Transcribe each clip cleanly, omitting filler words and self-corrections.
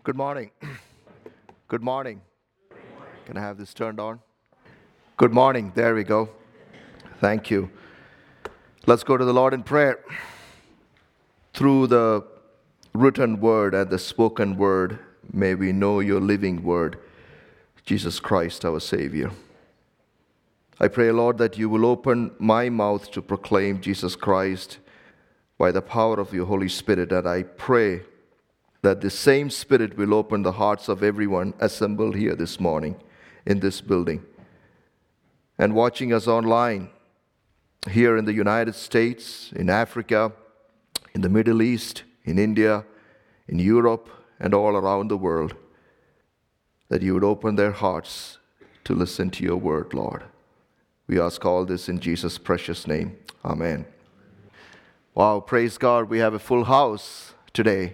Good morning. Good morning. Can I have this turned on? Good morning. There we go. Thank you. Let's go to the Lord in prayer. Through the written word and the spoken word, may we know your living word, Jesus Christ, our Savior. I pray, Lord, that you will open my mouth to proclaim Jesus Christ by the power of your Holy Spirit, and I pray that the same Spirit will open the hearts of everyone assembled here this morning in this building and watching us online here in the United States, in Africa, in the Middle East, in India, in Europe, and all around the world, that you would open their hearts to listen to your word, Lord. We ask all this in Jesus' precious name. Amen. Wow, praise God, we have a full house today.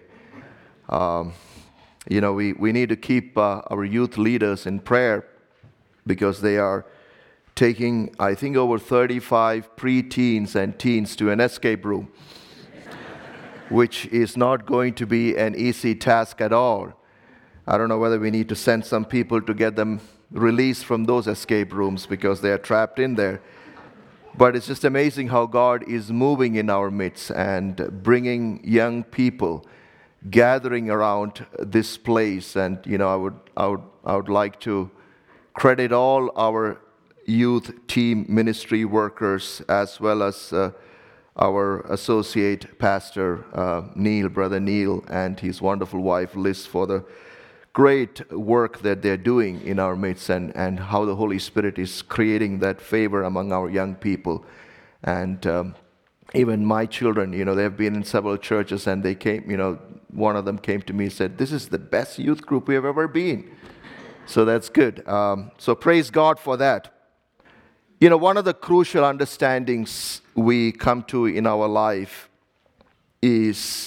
We need to keep our youth leaders in prayer because they are taking, I think, over 35 preteens and teens to an escape room, which is not going to be an easy task at all. I don't know whether we need to send some people to get them released from those escape rooms because they are trapped in there. But it's just amazing how God is moving in our midst and bringing young people gathering around this place. And I would like to credit all our youth team ministry workers as well as our associate pastor Brother Neil, and his wonderful wife Liz for the great work that they're doing in our midst, and how the Holy Spirit is creating that favor among our young people. And even my children, they've been in several churches, and they came, one of them came to me and said, "This is the best youth group we have ever been." So that's good. So praise God for that. One of the crucial understandings we come to in our life is,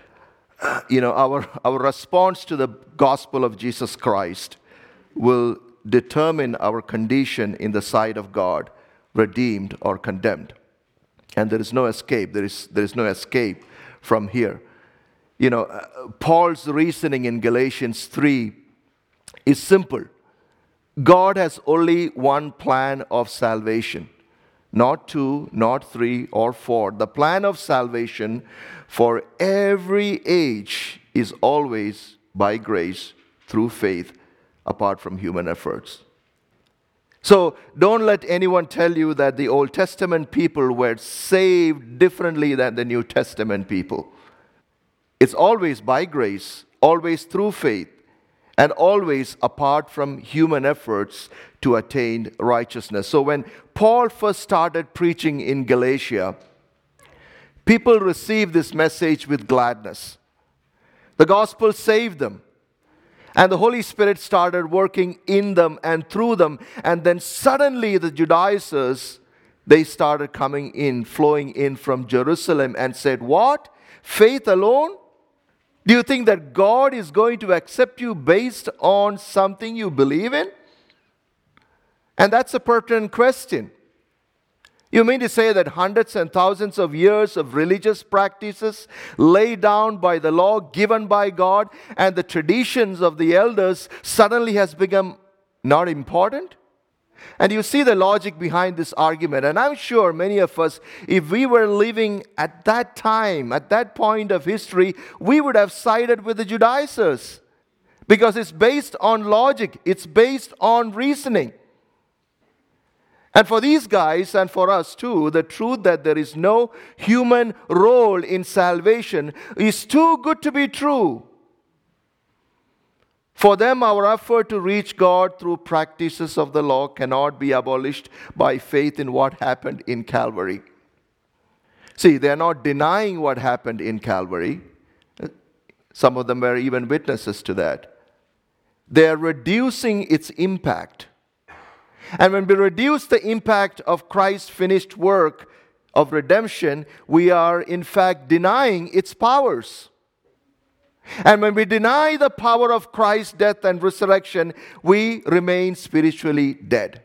our response to the gospel of Jesus Christ will determine our condition in the sight of God, redeemed or condemned. And there is no escape. There is no escape from here. Paul's reasoning in Galatians 3 is simple. God has only one plan of salvation, not two, not three, or four. The plan of salvation for every age is always by grace through faith, apart from human efforts. So don't let anyone tell you that the Old Testament people were saved differently than the New Testament people. It's always by grace, always through faith, and always apart from human efforts to attain righteousness. So when Paul first started preaching in Galatia, people received this message with gladness. The gospel saved them. And the Holy Spirit started working in them and through them. And then suddenly the Judaizers, they started coming in, flowing in from Jerusalem and said, "What? Faith alone? Do you think that God is going to accept you based on something you believe in?" And that's a pertinent question. You mean to say that hundreds and thousands of years of religious practices laid down by the law given by God and the traditions of the elders suddenly has become not important? And you see the logic behind this argument. And I'm sure many of us, if we were living at that time, at that point of history, we would have sided with the Judaizers. Because it's based on logic. It's based on reasoning. And for these guys and for us too, the truth that there is no human role in salvation is too good to be true. For them, our effort to reach God through practices of the law cannot be abolished by faith in what happened in Calvary. See, they are not denying what happened in Calvary. Some of them were even witnesses to that. They are reducing its impact. And when we reduce the impact of Christ's finished work of redemption, we are in fact denying its powers. And when we deny the power of Christ's death and resurrection, we remain spiritually dead.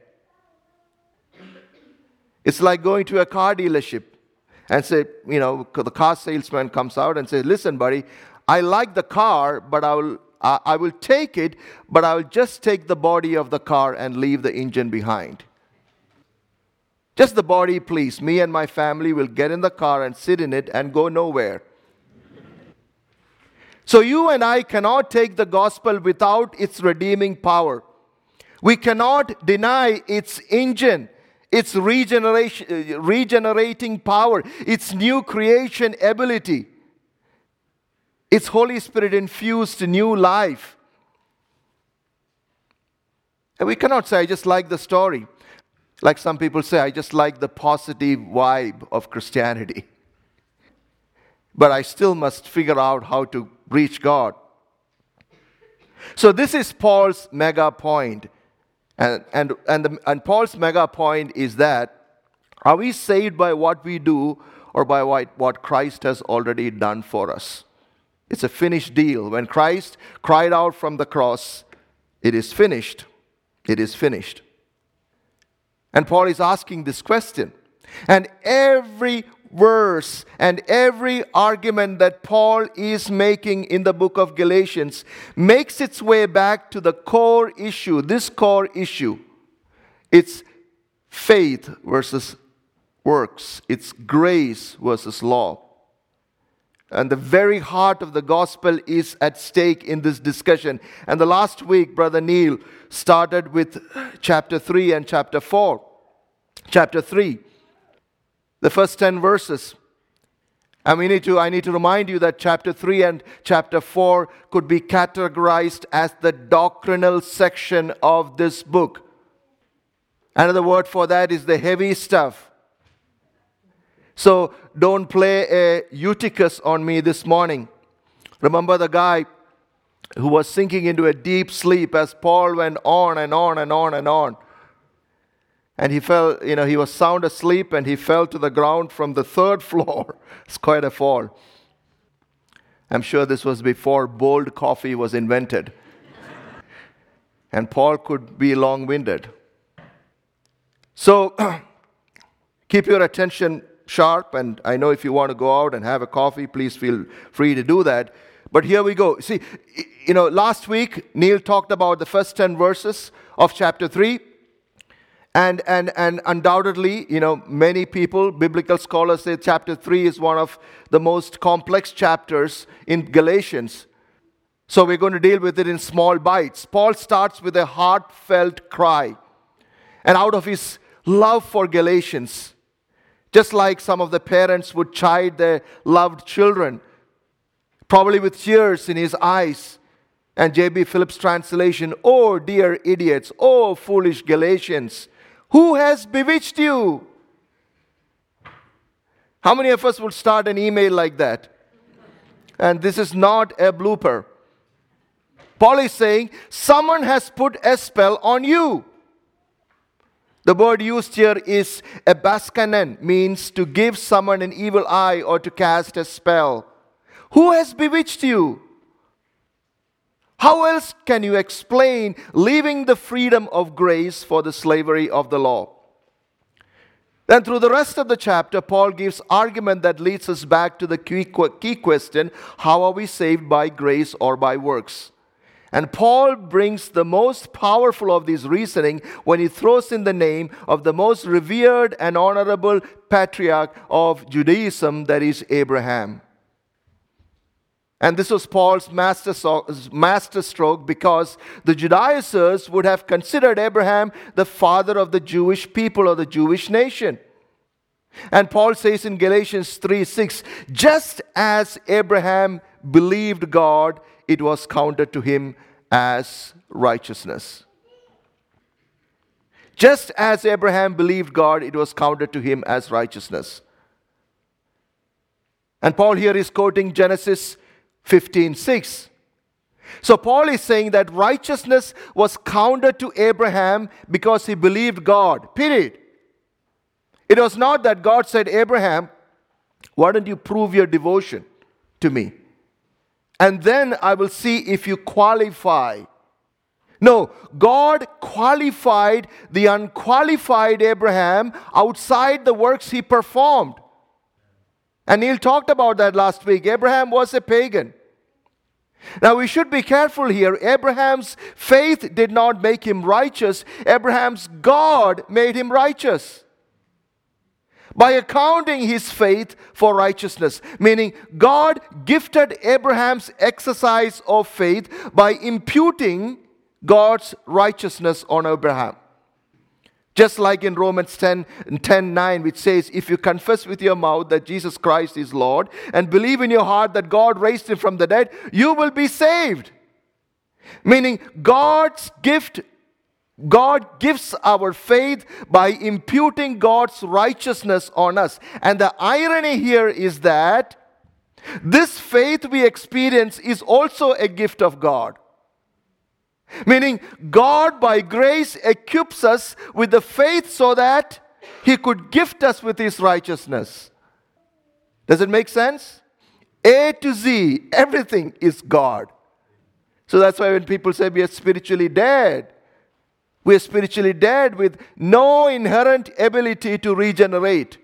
It's like going to a car dealership and say, the car salesman comes out and says, "Listen, buddy, I like the car, but I will take it, but I will just take the body of the car and leave the engine behind. Just the body, please. Me and my family will get in the car and sit in it and go nowhere. So you and I cannot take the gospel without its redeeming power. We cannot deny its engine, its regenerating power, its new creation ability, its Holy Spirit infused new life. And we cannot say, I just like the story. Like some people say, I just like the positive vibe of Christianity. But I still must figure out how to reach God. So this is Paul's mega point. And Paul's mega point is that, are we saved by what we do or by what Christ has already done for us? It's a finished deal. When Christ cried out from the cross, it is finished. It is finished. And Paul is asking this question. And every verse and every argument that Paul is making in the book of Galatians makes its way back to the core issue, this core issue. It's faith versus works. It's grace versus law. And the very heart of the gospel is at stake in this discussion. And the last week, Brother Neil started with chapter 3 and chapter 4. Chapter 3, the first 10 verses. And I need to remind you that chapter 3 and chapter 4 could be categorized as the doctrinal section of this book. Another word for that is the heavy stuff. So don't play a Eutychus on me this morning. Remember the guy who was sinking into a deep sleep as Paul went on and on and on and on. And he fell, he was sound asleep and he fell to the ground from the 3rd floor. It's quite a fall. I'm sure this was before bold coffee was invented. And Paul could be long-winded. So keep your attention sharp, and I know if you want to go out and have a coffee, please feel free to do that. But here we go. See, last week, Neil talked about the first 10 verses of chapter 3. And undoubtedly, many people, biblical scholars say chapter 3 is one of the most complex chapters in Galatians. So we're going to deal with it in small bites. Paul starts with a heartfelt cry. And out of his love for Galatians, just like some of the parents would chide their loved children, probably with tears in his eyes. And J.B. Phillips' translation, "Oh, dear idiots, oh, foolish Galatians, who has bewitched you?" How many of us would start an email like that? And this is not a blooper. Paul is saying, someone has put a spell on you. The word used here is ebaskanen, means to give someone an evil eye or to cast a spell. Who has bewitched you? How else can you explain leaving the freedom of grace for the slavery of the law? Then through the rest of the chapter, Paul gives argument that leads us back to the key question, how are we saved, by grace or by works? And Paul brings the most powerful of these reasoning when he throws in the name of the most revered and honorable patriarch of Judaism, that is Abraham. And this was Paul's masterstroke because the Judaizers would have considered Abraham the father of the Jewish people or the Jewish nation. And Paul says in Galatians 3:6, just as Abraham believed God, it was counted to him as righteousness. Just as Abraham believed God, it was counted to him as righteousness. And Paul here is quoting Genesis 15:6. So Paul is saying that righteousness was counted to Abraham because he believed God. Period. It was not that God said, Abraham, why don't you prove your devotion to me? And then I will see if you qualify. No, God qualified the unqualified Abraham outside the works he performed. And Neil talked about that last week. Abraham was a pagan. Now we should be careful here. Abraham's faith did not make him righteous. Abraham's God made him righteous by accounting his faith for righteousness. Meaning, God gifted Abraham's exercise of faith by imputing God's righteousness on Abraham. Just like in Romans 10:9, which says, if you confess with your mouth that Jesus Christ is Lord and believe in your heart that God raised him from the dead, you will be saved. Meaning, God gives our faith by imputing God's righteousness on us. And the irony here is that this faith we experience is also a gift of God. Meaning, God by grace equips us with the faith so that He could gift us with His righteousness. Does it make sense? A to Z, everything is God. So that's why when people say we are spiritually dead, we are spiritually dead with no inherent ability to regenerate.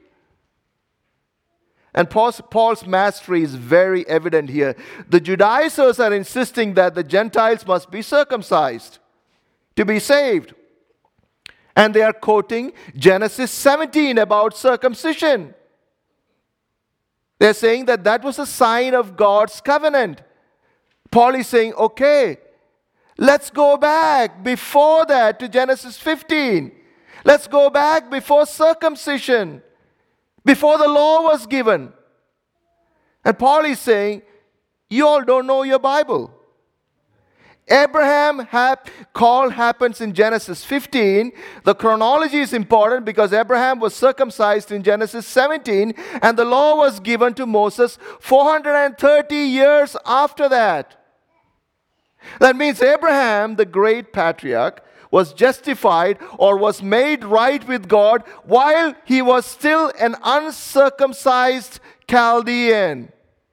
And Paul's mastery is very evident here. The Judaizers are insisting that the Gentiles must be circumcised to be saved. And they are quoting Genesis 17 about circumcision. They're saying that that was a sign of God's covenant. Paul is saying, okay, let's go back before that to Genesis 15. Let's go back before circumcision, before the law was given. And Paul is saying, you all don't know your Bible. Abraham call happens in Genesis 15. The chronology is important because Abraham was circumcised in Genesis 17 and the law was given to Moses 430 years after that. That means Abraham, the great patriarch, was justified or was made right with God while he was still an uncircumcised Chaldean.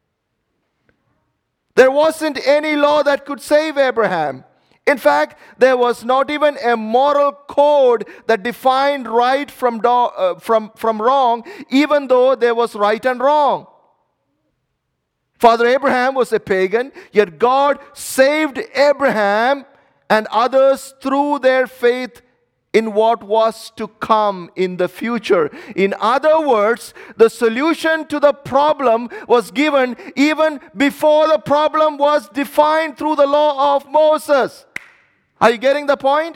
There wasn't any law that could save Abraham. In fact, there was not even a moral code that defined right from wrong, even though there was right and wrong. Father Abraham was a pagan, yet God saved Abraham and others through their faith in what was to come in the future. In other words, the solution to the problem was given even before the problem was defined through the law of Moses. Are you getting the point?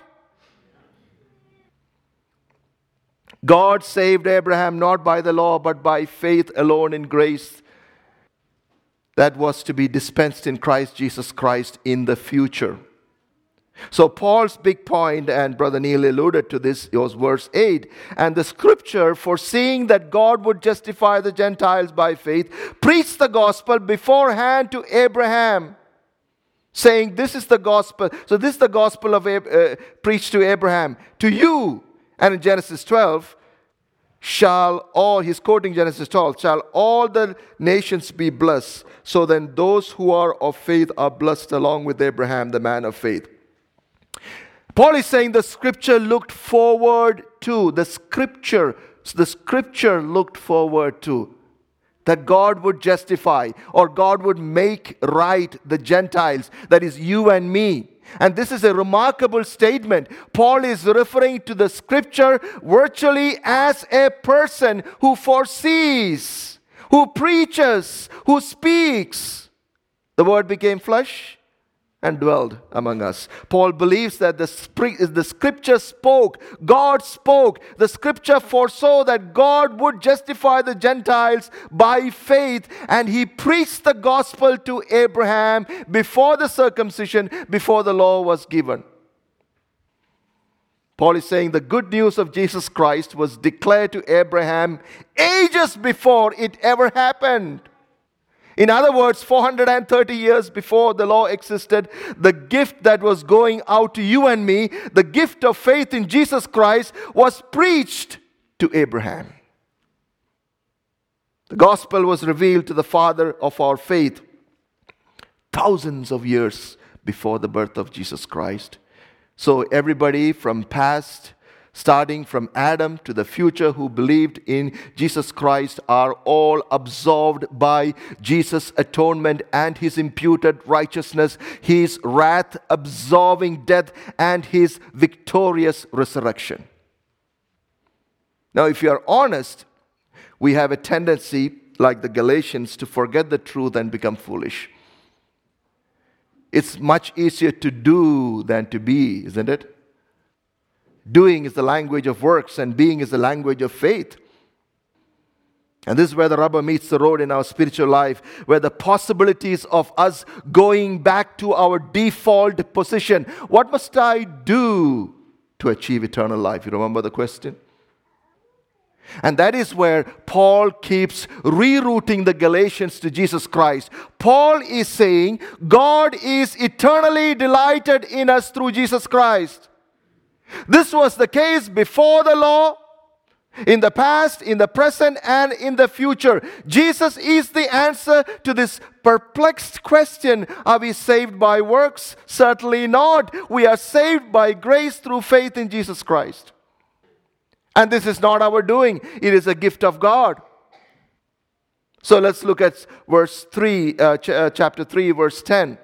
God saved Abraham not by the law, but by faith alone in grace that was to be dispensed in Christ Jesus Christ in the future. So Paul's big point, and Brother Neil alluded to this, was verse 8. And the scripture, foreseeing that God would justify the Gentiles by faith, preached the gospel beforehand to Abraham, saying, this is the gospel. So this is the gospel of preached to Abraham. To you, and in Genesis 12, he's quoting Genesis 12, shall all the nations be blessed. So then those who are of faith are blessed along with Abraham, the man of faith. Paul is saying the scripture looked forward to, the scripture looked forward to that God would justify or God would make right the Gentiles, that is you and me. And this is a remarkable statement. Paul is referring to the scripture virtually as a person who foresees, who preaches, who speaks. The word became flesh and dwelled among us. Paul believes that the scripture spoke, God spoke. The scripture foresaw that God would justify the Gentiles by faith, and he preached the gospel to Abraham before the circumcision, before the law was given. Paul is saying the good news of Jesus Christ was declared to Abraham ages before it ever happened. In other words, 430 years before the law existed, the gift that was going out to you and me, the gift of faith in Jesus Christ, was preached to Abraham. The gospel was revealed to the father of our faith thousands of years before the birth of Jesus Christ. So everybody from past starting from Adam to the future who believed in Jesus Christ, are all absolved by Jesus' atonement and his imputed righteousness, his wrath absolving death, and his victorious resurrection. Now, if you are honest, we have a tendency, like the Galatians, to forget the truth and become foolish. It's much easier to do than to be, isn't it? Doing is the language of works, and being is the language of faith. And this is where the rubber meets the road in our spiritual life, where the possibilities of us going back to our default position. What must I do to achieve eternal life? You remember the question? And that is where Paul keeps rerouting the Galatians to Jesus Christ. Paul is saying God is eternally delighted in us through Jesus Christ. This was the case before the law, in the past, in the present, and in the future. Jesus is the answer to this perplexed question. Are we saved by works? Certainly not. We are saved by grace through faith in Jesus Christ. And this is not our doing. It is a gift of God. So let's look at chapter 3, verse 10.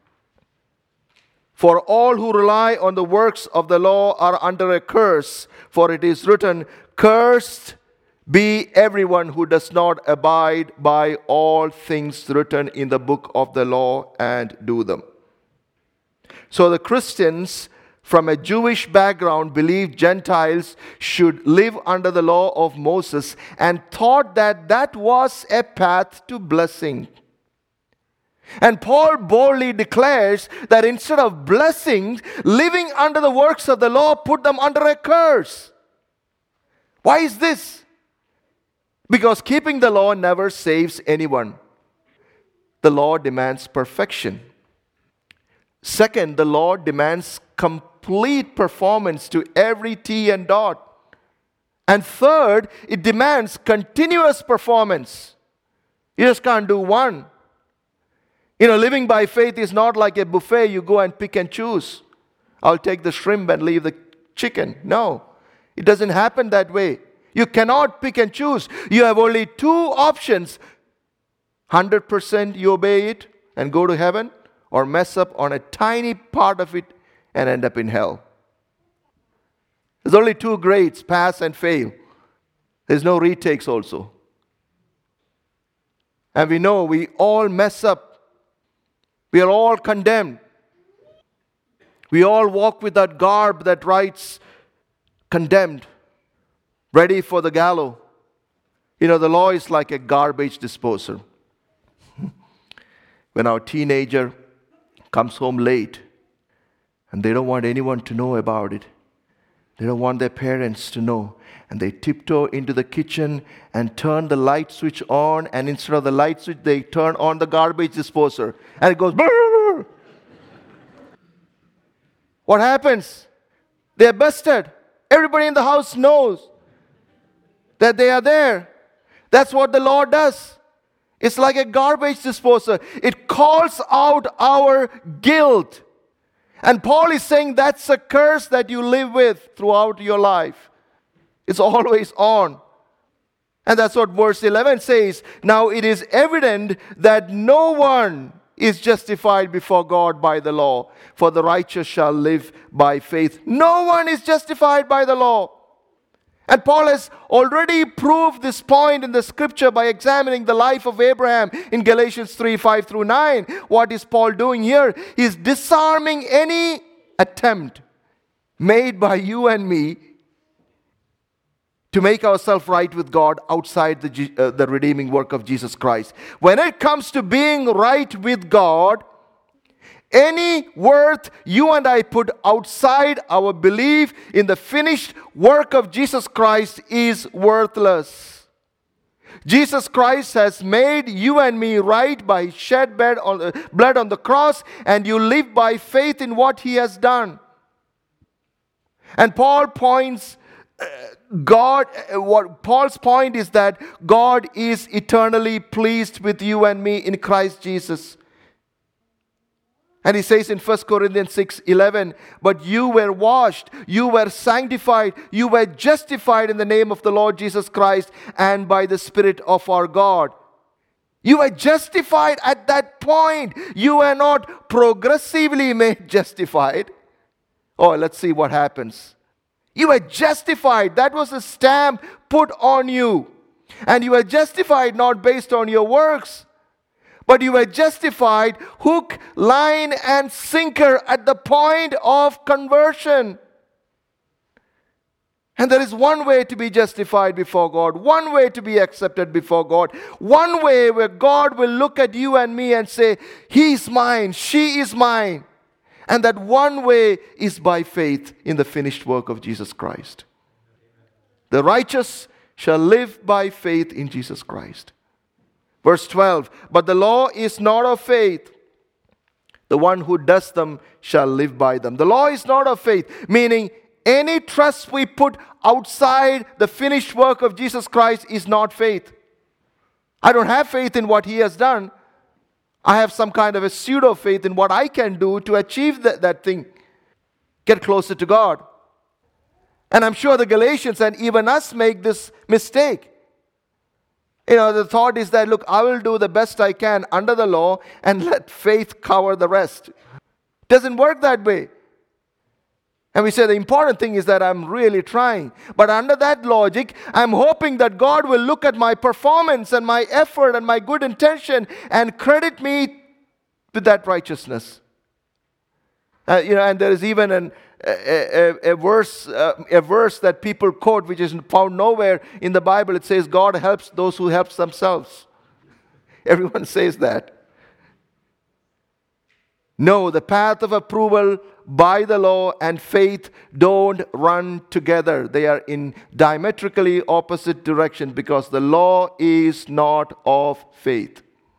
For all who rely on the works of the law are under a curse, for it is written, cursed be everyone who does not abide by all things written in the book of the law and do them. So the Christians from a Jewish background believed Gentiles should live under the law of Moses and thought that that was a path to blessing. And Paul boldly declares that instead of blessings, living under the works of the law put them under a curse. Why is this? Because keeping the law never saves anyone. The law demands perfection. Second, the law demands complete performance to every T and dot. And third, it demands continuous performance. You just can't do one. Living by faith is not like a buffet. You go and pick and choose. I'll take the shrimp and leave the chicken. No, it doesn't happen that way. You cannot pick and choose. You have only two options. 100% you obey it and go to heaven, or mess up on a tiny part of it and end up in hell. There's only two grades, pass and fail. There's no retakes also. And we know we all mess up. We are all condemned. We all walk with that garb that writes condemned, ready for the gallows. The law is like a garbage disposer. When our teenager comes home late and they don't want anyone to know about it, they don't want their parents to know, and they tiptoe into the kitchen and turn the light switch on, and instead of the light switch, they turn on the garbage disposer, and it goes brrr. What happens? They're busted. Everybody in the house knows that they are there. That's what the law does. It's like a garbage disposer. It calls out our guilt. And Paul is saying that's a curse that you live with throughout your life. It's always on. And that's what verse 11 says. Now it is evident that no one is justified before God by the law, for the righteous shall live by faith. No one is justified by the law. And Paul has already proved this point in the scripture by examining the life of Abraham in Galatians 3, 5 through 9. What is Paul doing here? He's disarming any attempt made by you and me to make ourselves right with God outside the redeeming work of Jesus Christ. When it comes to being right with God, any worth you and I put outside our belief in the finished work of Jesus Christ is worthless. Jesus Christ has made you and me right by shed blood on the cross, and you live by faith in what He has done. And Paul's point is that God is eternally pleased with you and me in Christ Jesus. And he says in 1 Corinthians 6:11, but you were washed, you were sanctified, you were justified in the name of the Lord Jesus Christ and by the Spirit of our God. You were justified at that point. You were not progressively made justified. Oh, let's see what happens. You were justified. That was a stamp put on you. And you were justified not based on your works, but you were justified hook, line, and sinker at the point of conversion. And there is one way to be justified before God, one way to be accepted before God, one way where God will look at you and me and say, he is mine, she is mine. And that one way is by faith in the finished work of Jesus Christ. The righteous shall live by faith in Jesus Christ. Verse 12, but the law is not of faith. The one who does them shall live by them. The law is not of faith, meaning any trust we put outside the finished work of Jesus Christ is not faith. I don't have faith in what he has done. I have some kind of a pseudo faith in what I can do to achieve that thing. Get closer to God. And I'm sure the Galatians and even us make this mistake. The thought is that, look, I will do the best I can under the law and let faith cover the rest. Doesn't work that way. And we say the important thing is that I'm really trying. But under that logic, I'm hoping that God will look at my performance and my effort and my good intention and credit me with that righteousness. And there is even a verse that people quote, which is found nowhere in the Bible. It says, God helps those who help themselves. Everyone says that. No, the path of approval by the law and faith don't run together. They are in diametrically opposite directions because the law is not of faith.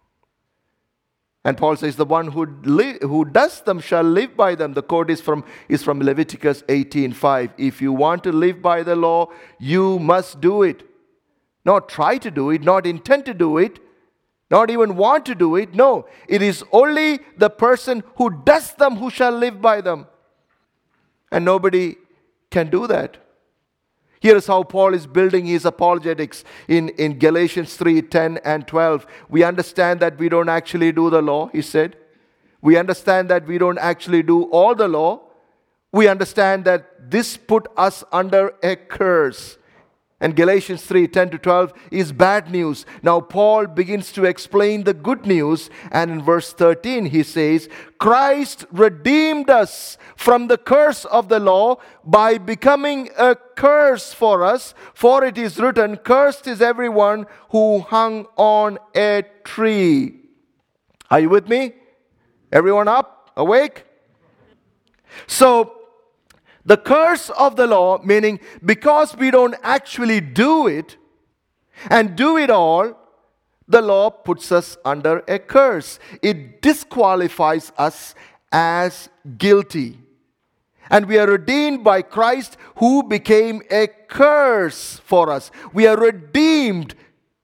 And Paul says, the one who does them shall live by them. The quote is from Leviticus 18:5. If you want to live by the law, you must do it. Not try to do it, not intend to do it, not even want to do it. No, it is only the person who does them who shall live by them. And nobody can do that. Here is how Paul is building his apologetics in Galatians 3:10 and 12. We understand that we don't actually do the law, he said. We understand that we don't actually do all the law. We understand that this put us under a curse. And Galatians 3:10 to 12 is bad news. Now Paul begins to explain the good news. And in verse 13 he says, Christ redeemed us from the curse of the law by becoming a curse for us. For it is written, cursed is everyone who hung on a tree. Are you with me? Everyone up? Awake? So, the curse of the law, meaning because we don't actually do it and do it all, the law puts us under a curse. It disqualifies us as guilty. And we are redeemed by Christ who became a curse for us. We are redeemed.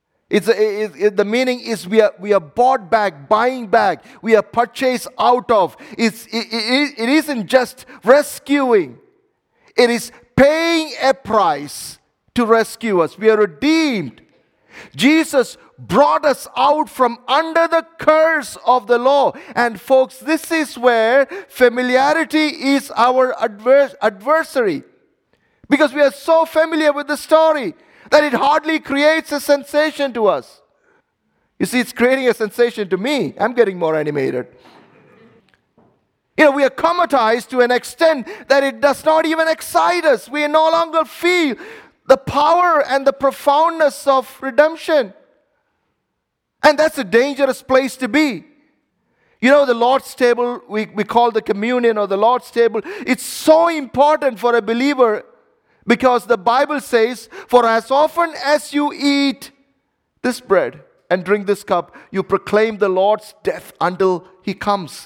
The meaning is we are bought back, buying back. We are purchased out of. It isn't just rescuing. It is paying a price to rescue us. We are redeemed. Jesus brought us out from under the curse of the law. And folks, this is where familiarity is our adversary. Because we are so familiar with the story that it hardly creates a sensation to us. You see, it's creating a sensation to me. I'm getting more animated. We are traumatized to an extent that it does not even excite us. We no longer feel the power and the profoundness of redemption. And that's a dangerous place to be. The Lord's table, we call the communion or the Lord's table. It's so important for a believer because the Bible says, for as often as you eat this bread and drink this cup, you proclaim the Lord's death until he comes.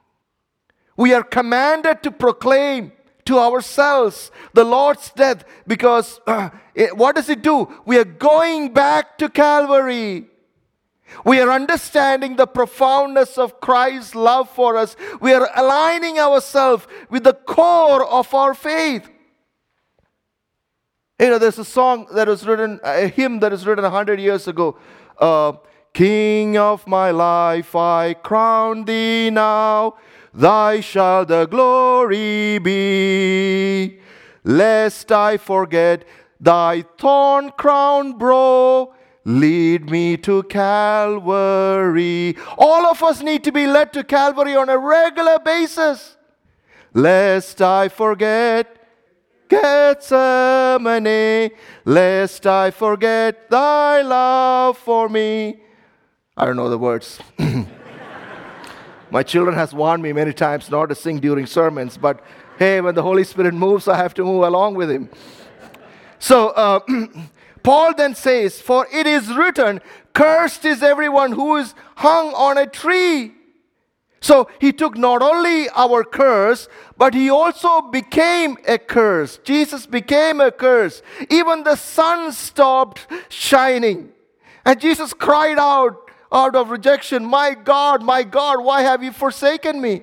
We are commanded to proclaim to ourselves the Lord's death because what does it do? We are going back to Calvary. We are understanding the profoundness of Christ's love for us. We are aligning ourselves with the core of our faith. There's a song that was written, a hymn that was written 100 years ago. King of my life, I crown thee now. Thy shall the glory be. Lest I forget thy thorn crown brow, lead me to Calvary. All of us need to be led to Calvary on a regular basis. Lest I forget Gethsemane, lest I forget thy love for me. I don't know the words. My children has warned me many times not to sing during sermons, but hey, when the Holy Spirit moves, I have to move along with him. So, Paul then says, for it is written, cursed is everyone who is hung on a tree. So he took not only our curse, but he also became a curse. Jesus became a curse. Even the sun stopped shining. And Jesus cried out of rejection, my God, why have you forsaken me?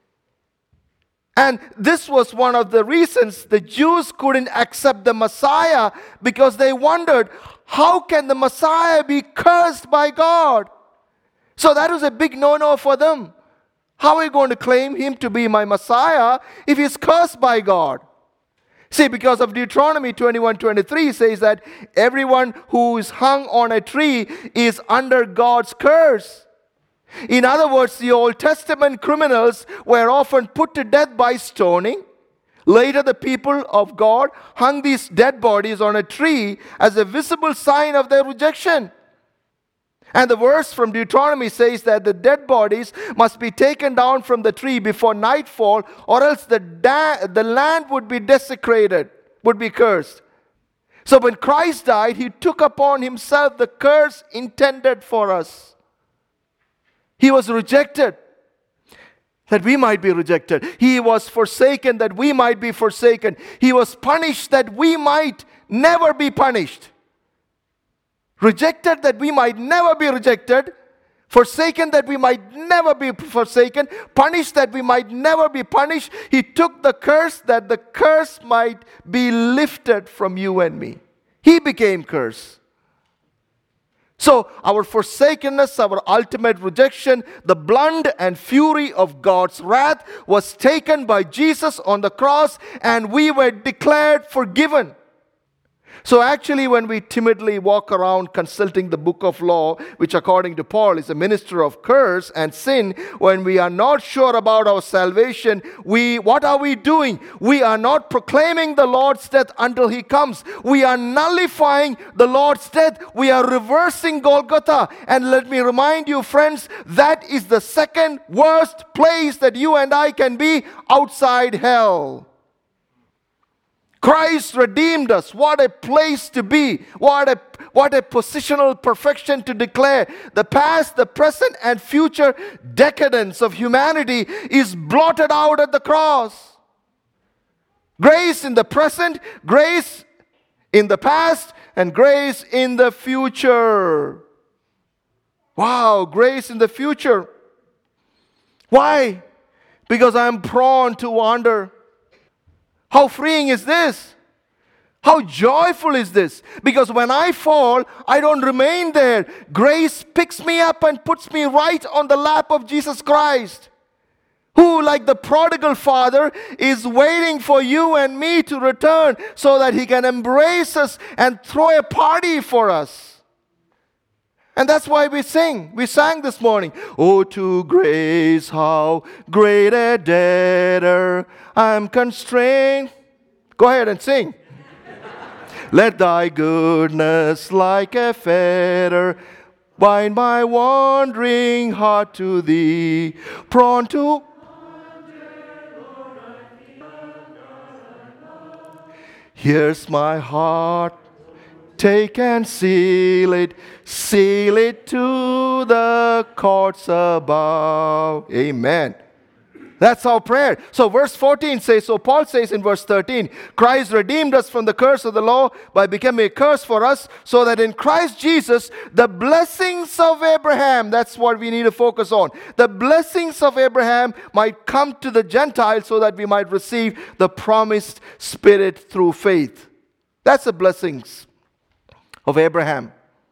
And this was one of the reasons the Jews couldn't accept the Messiah, because they wondered, how can the Messiah be cursed by God? So that was a big no-no for them. How are you going to claim him to be my Messiah if he's cursed by God? See, because of Deuteronomy 21:23 says that everyone who is hung on a tree is under God's curse. In other words, the Old Testament criminals were often put to death by stoning. Later, the people of God hung these dead bodies on a tree as a visible sign of their rejection. And the verse from Deuteronomy says that the dead bodies must be taken down from the tree before nightfall, or else the land would be desecrated, would be cursed. So when Christ died, he took upon himself the curse intended for us. He was rejected that we might be rejected. He was forsaken that we might be forsaken. He was punished that we might never be punished. Rejected that we might never be rejected. Forsaken that we might never be forsaken. Punished that we might never be punished. He took the curse that the curse might be lifted from you and me. He became curse. So our forsakenness, our ultimate rejection, the blunt and fury of God's wrath was taken by Jesus on the cross, and we were declared forgiven. So actually, when we timidly walk around consulting the book of law, which according to Paul is a minister of curse and sin, when we are not sure about our salvation, what are we doing? We are not proclaiming the Lord's death until he comes. We are nullifying the Lord's death. We are reversing Golgotha. And let me remind you, friends, that is the second worst place that you and I can be, outside hell. Christ redeemed us. What a place to be. What a positional perfection to declare. The past, the present, and future decadence of humanity is blotted out at the cross. Grace in the present, grace in the past, and grace in the future. Wow, grace in the future. Why? Because I'm prone to wander. How freeing is this? How joyful is this? Because when I fall, I don't remain there. Grace picks me up and puts me right on the lap of Jesus Christ, who, like the prodigal father, is waiting for you and me to return so that he can embrace us and throw a party for us. And that's why we sing. We sang this morning. Oh, to grace, how great a debtor I'm constrained. Go ahead and sing. Let thy goodness like a fetter bind my wandering heart to thee, prone to here's my heart. Take and seal it to the courts above. Amen. That's our prayer. So verse 14 says, so Paul says in verse 13, Christ redeemed us from the curse of the law by becoming a curse for us, so that in Christ Jesus, the blessings of Abraham, that's what we need to focus on. The blessings of Abraham might come to the Gentiles so that we might receive the promised Spirit through faith. That's the blessings of Abraham.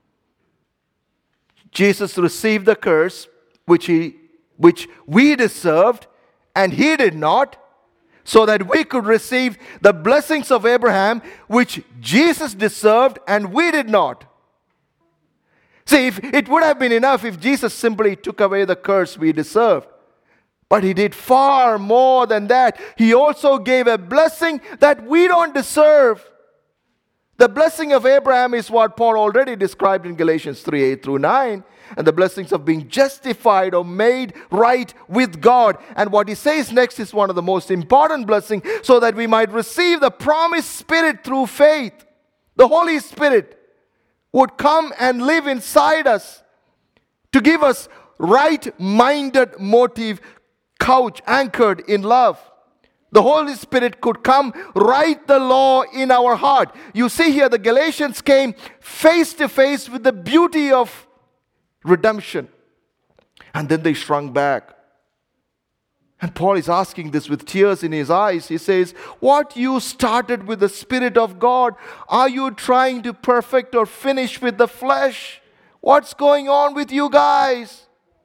Jesus received the curse which we deserved, and he did not, so that we could receive the blessings of Abraham, which Jesus deserved and we did not. See, if it would have been enough if Jesus simply took away the curse we deserved. But he did far more than that. He also gave a blessing that we don't deserve. The blessing of Abraham is what Paul already described in Galatians 3:8-9. And the blessings of being justified or made right with God. And what he says next is one of the most important blessings, so that we might receive the promised Spirit through faith. The Holy Spirit would come and live inside us to give us right-minded motive, couch anchored in love. The Holy Spirit could come, write the law in our heart. You see here, the Galatians came face to face with the beauty of redemption. And then they shrunk back. And Paul is asking this with tears in his eyes. He says, what you started with the Spirit of God, are you trying to perfect or finish with the flesh? What's going on with you guys?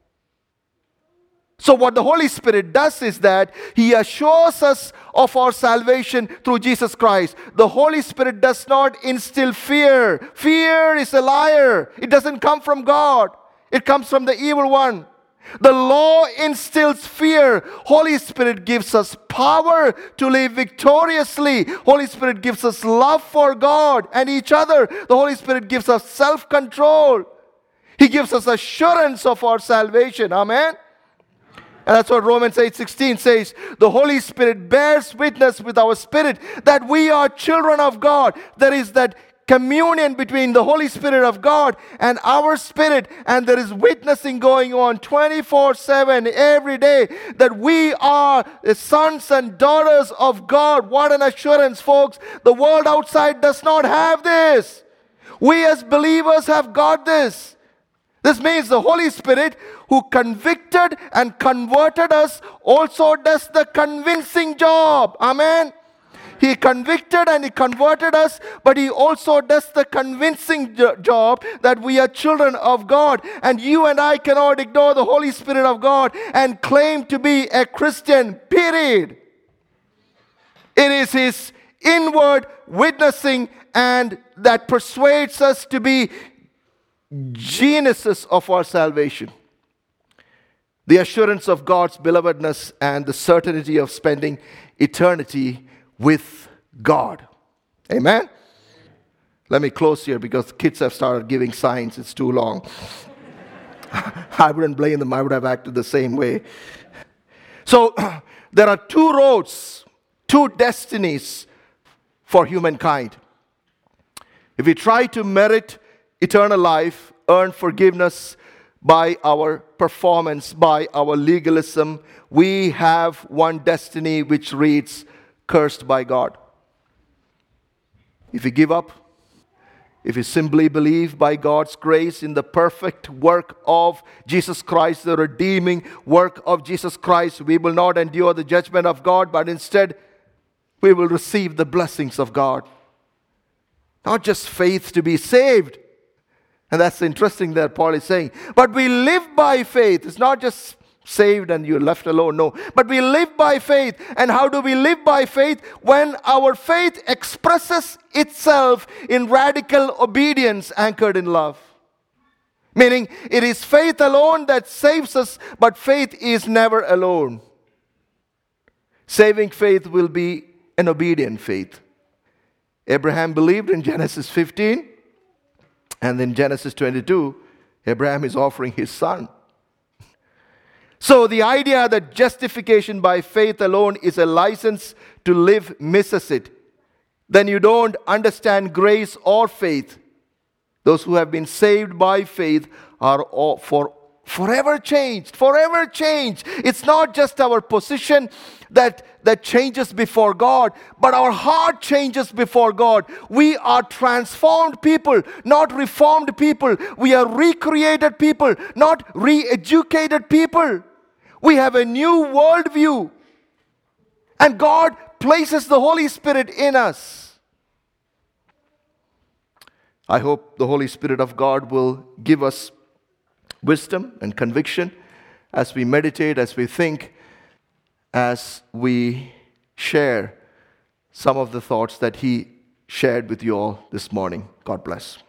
So what the Holy Spirit does is that he assures us of our salvation through Jesus Christ. The Holy Spirit does not instill fear. Fear is a liar. It doesn't come from God. It comes from the evil one. The law instills fear. Holy Spirit gives us power to live victoriously. Holy Spirit gives us love for God and each other. The Holy Spirit gives us self-control. He gives us assurance of our salvation. Amen? And that's what Romans 8:16 says. The Holy Spirit bears witness with our spirit that we are children of God. There is that communion between the Holy Spirit of God and our spirit, and there is witnessing going on 24/7 every day that we are the sons and daughters of God. What an assurance, folks. The world outside does not have this. We as believers have got this. This means the Holy Spirit, who convicted and converted us, also does the convincing job. Amen. He convicted and he converted us, but he also does the convincing job that we are children of God. And you and I cannot ignore the Holy Spirit of God and claim to be a Christian, period. It is his inward witnessing and that persuades us to be genesis of our salvation. The assurance of God's belovedness and the certainty of spending eternity with God. Amen? Let me close here because kids have started giving signs. It's too long. I wouldn't blame them. I would have acted the same way. So there are two roads, two destinies for humankind. If we try to merit eternal life, earn forgiveness by our performance, by our legalism, we have one destiny which reads, cursed by God. If we give up, if we simply believe by God's grace in the perfect work of Jesus Christ, the redeeming work of Jesus Christ, we will not endure the judgment of God, but instead we will receive the blessings of God. Not just faith to be saved. And that's interesting that Paul is saying. But we live by faith. It's not just saved and you're left alone. No. But we live by faith. And how do we live by faith? When our faith expresses itself in radical obedience anchored in love. Meaning, it is faith alone that saves us, but faith is never alone. Saving faith will be an obedient faith. Abraham believed in Genesis 15. And in Genesis 22, Abraham is offering his son. So the idea that justification by faith alone is a license to live misses it. Then you don't understand grace or faith. Those who have been saved by faith are all Forever changed, forever changed. It's not just our position that changes before God, but our heart changes before God. We are transformed people, not reformed people. We are recreated people, not re-educated people. We have a new worldview. And God places the Holy Spirit in us. I hope the Holy Spirit of God will give us wisdom and conviction as we meditate, as we think, as we share some of the thoughts that He shared with you all this morning. God bless.